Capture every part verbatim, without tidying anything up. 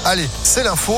Allez, c'est l'info.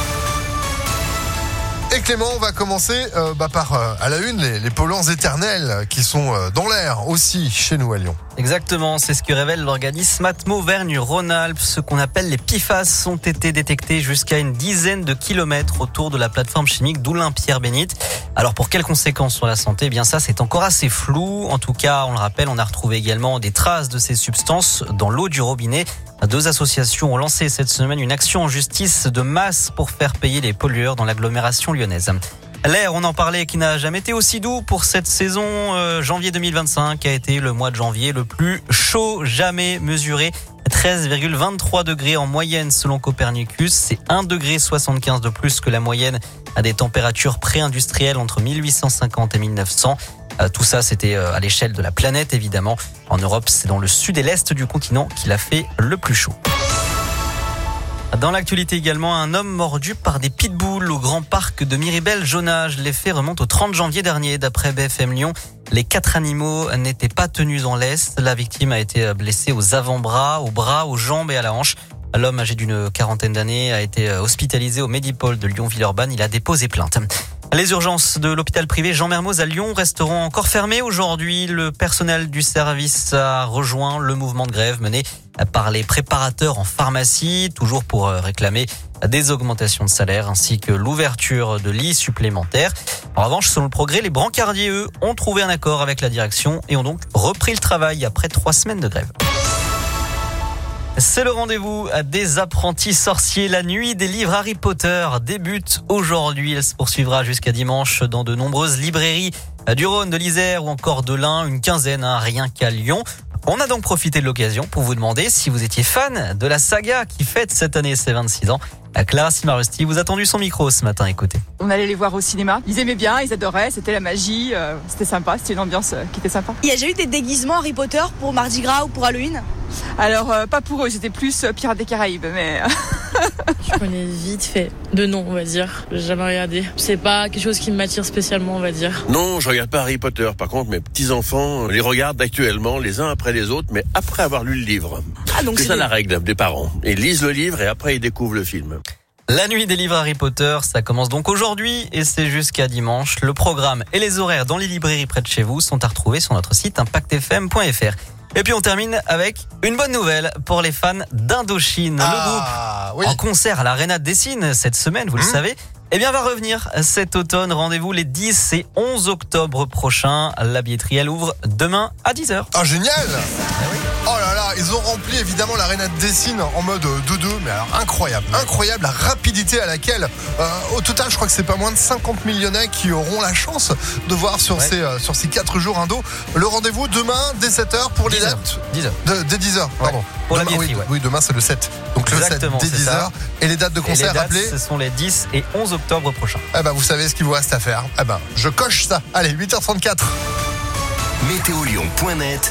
Et Clément, on va commencer euh, bah, par euh, à la une les, les polluants éternels qui sont euh, dans l'air aussi chez nous à Lyon. Exactement, c'est ce que révèle l'organisme Atmo Auvergne-Rhône-Alpes. Ce qu'on appelle les P F A S ont été détectés jusqu'à une dizaine de kilomètres autour de la plateforme chimique d'Oulin-Pierre-Bénite. Alors pour quelles conséquences sur la santé ? Eh bien ça, c'est encore assez flou. En tout cas, on le rappelle, on a retrouvé également des traces de ces substances dans l'eau du robinet. Deux associations ont lancé cette semaine une action en justice de masse pour faire payer les pollueurs dans l'agglomération lyonnaise. L'air, on en parlait, qui n'a jamais été aussi doux pour cette saison. Euh, janvier deux mille vingt-cinq a été le mois de janvier le plus chaud jamais mesuré. treize virgule vingt-trois degrés en moyenne selon Copernicus. C'est un degré soixante-quinze de plus que la moyenne à des températures pré-industrielles entre mille huit cent cinquante et mille neuf cents. Euh, tout ça, c'était euh, à l'échelle de la planète, évidemment. En Europe, c'est dans le sud et l'est du continent qu'il a fait le plus chaud. Dans l'actualité également, un homme mordu par des pitbulls au grand parc de Miribel-Jonage. Les faits remontent au trente janvier dernier, d'après B F M Lyon. Les quatre animaux n'étaient pas tenus en laisse. La victime a été blessée aux avant-bras, aux bras, aux jambes et à la hanche. L'homme âgé d'une quarantaine d'années a été hospitalisé au Medipôle de Lyon-Villeurbanne. Il a déposé plainte. Les urgences de l'hôpital privé Jean Mermoz à Lyon resteront encore fermées aujourd'hui. Le personnel du service a rejoint le mouvement de grève mené par les préparateurs en pharmacie, toujours pour réclamer des augmentations de salaire ainsi que l'ouverture de lits supplémentaires. En revanche, selon le Progrès, les brancardiers, eux, ont trouvé un accord avec la direction et ont donc repris le travail après trois semaines de grève. C'est le rendez-vous des apprentis sorciers. La nuit des livres Harry Potter débute aujourd'hui. Elle se poursuivra jusqu'à dimanche dans de nombreuses librairies du Rhône, de l'Isère ou encore de l'Ain. Une quinzaine, hein, rien qu'à Lyon. On a donc profité de l'occasion pour vous demander si vous étiez fan de la saga qui fête cette année ses vingt-six ans. Clara Simarusti vous a tendu son micro ce matin, écoutez. On allait les voir au cinéma. Ils aimaient bien, ils adoraient, c'était la magie, euh, c'était sympa, c'était une ambiance euh, qui était sympa. Il y a déjà eu des déguisements Harry Potter pour Mardi Gras ou pour Halloween ? Alors, euh, pas pour eux, c'était plus euh, Pirates des Caraïbes, mais... Je connais vite fait, de nom on va dire, j'ai jamais regardé. C'est pas quelque chose qui m'attire spécialement on va dire. Non, je regarde pas Harry Potter, par contre mes petits-enfants les regardent actuellement les uns après les autres, mais après avoir lu le livre. Ah, donc c'est, c'est ça des... la règle des parents. Ils lisent le livre et après ils découvrent le film. La nuit des livres Harry Potter, ça commence donc aujourd'hui et c'est jusqu'à dimanche. Le programme et les horaires dans les librairies près de chez vous sont à retrouver sur notre site impact f m point f r. Et puis on termine avec une bonne nouvelle pour les fans d'Indochine. Ah, le groupe oui. en concert à l'Arena de Dessines cette semaine, vous mmh. le savez, eh bien va revenir cet automne. Rendez-vous les dix et onze octobre prochains. La billetterie elle ouvre demain à dix heures. Ah génial. Ah, oui. Oh là là, ils ont rempli évidemment l'Arena de Dessines en mode deux deux, mais alors incroyable, incroyable la rapidité à laquelle, euh, au total, je crois que c'est pas moins de cinquante mille Lyonnais qui auront la chance de voir sur ouais. ces euh, sur ces quatre jours indo. Le rendez-vous demain dès sept heures pour les dates. dix heures. De, dès dix heures, pardon. Ouais. Pour demain, la billetterie, oui, ouais. oui, demain c'est le sept. Donc exactement, le sept dès dix heures. Et les dates de concert, et les dates, rappelez. Ce sont les dix et onze octobre prochains. Eh ben, vous savez ce qu'il vous reste à faire. Eh ben, je coche ça. Allez, huit heures trente-quatre. météo lyon point net